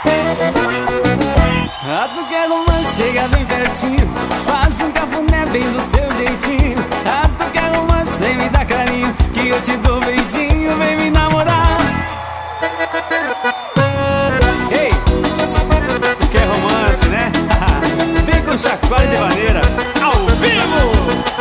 Ah, tu quer romance, chega bem pertinho, faz um cafuné bem do seu jeitinho. Ah, tu quer romance, vem me dar carinho, que eu te dou beijinho, vem me namorar. Ei, tu quer romance, né? Vem com Chacoalho de Vaneira, ao vivo!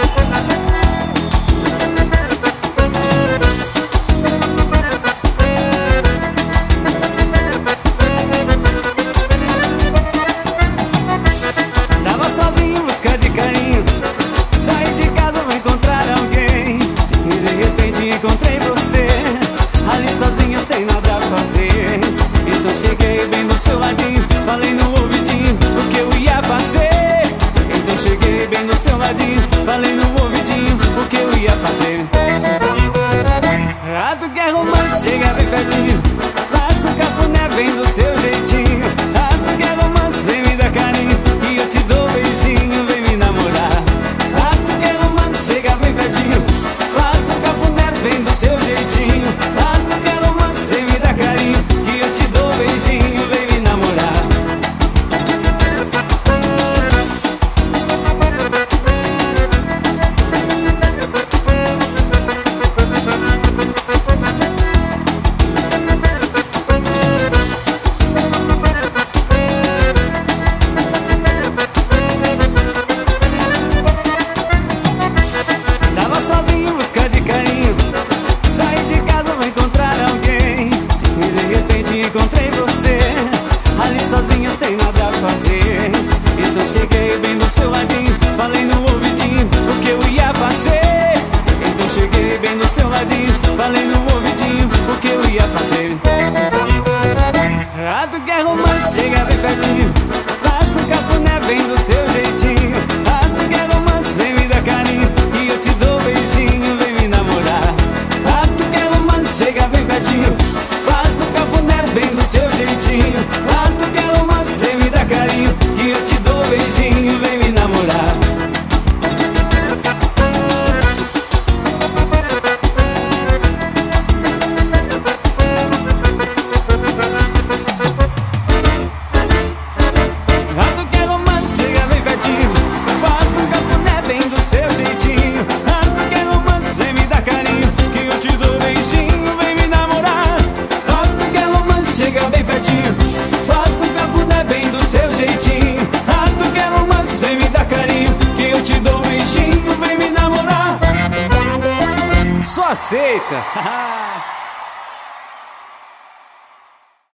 Sozinho em busca de carinho, saí de casa, vou encontrar alguém, e de repente encontrei você, ali sozinho sem nada a fazer. Então cheguei bem do seu ladinho, falei no ouvidinho o que eu ia fazer. Então cheguei bem do seu ladinho, falei no ouvidinho o que eu ia fazer. Ah, tu quer romance, chega bem pertinho, faz um cafuné bem do seu jeitinho. Ah, tu quer romance, vem me dar carinho, que eu te dou beijinho, vem me namorar. Ah, tu quer romance, chega bem pertinho, faz um cafuné bem do seu jeitinho. Ah, tu quer romance, vem me dar carinho, que eu te dou beijinho, vem me namorar. Sozinho em busca de carinho, saí de casa, vou encontrar alguém, e de repente encontrei você, ali sozinho sem nada a fazer. Então cheguei bem do seu ladinho, falei no ouvidinho o que eu ia fazer. Então cheguei bem do seu ladinho, falei no ouvidinho o que eu ia fazer. Ah, tu quer romance, chega bem pertinho, faz um cafuné bem do seu jeitinho. Ah, tu quer romance, vem me dar carinho, que eu te dou beijinho, vem me namorar. Ah, tu quer romance, chega bem pertinho, faz um cafuné bem do seu jeitinho. Ah, tu quer romance, vem me dar carinho, que eu te dou beijinho, vem me namorar. Ah, tu quer romance, chega bem pertinho, faz um cafuné bem do seu jeitinho. Ah, tu quer romance, vem me dar carinho, que eu te dou beijinho, vem me namorar. Ah, tu quer romance, chega bem pertinho, faz um cafuné bem do seu jeitinho. Ah, tu quer romance, vem me dar carinho, que eu te dou beijinho, vem me namorar. Só aceita.